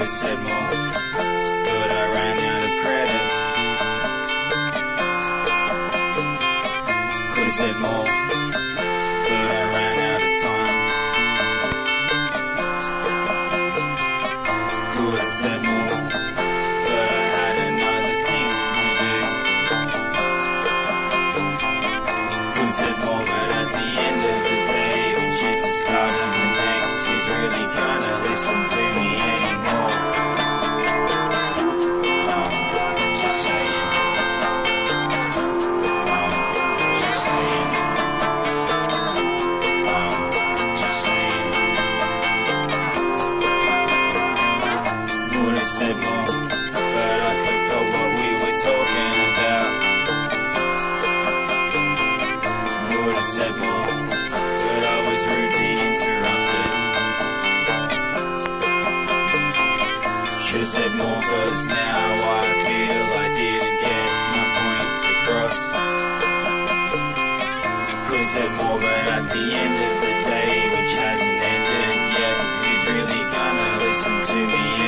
said more, but I ran out of credit. Could've said more, but I ran out of time. Could've said more, but I had another thing to do. Could've said more, but at the end of the day, which is the start of the next, who's really gonna listen to me anymore? Just saying. Just saying. Just saying. Would've said more, but I forgot what we were talking about. Would've said more, but I was rudely interrupted. Should've said more, cause now I feel I didn't get my point across. Could've said more, but at the end of the day, which hasn't ended yet, who's really gonna listen to me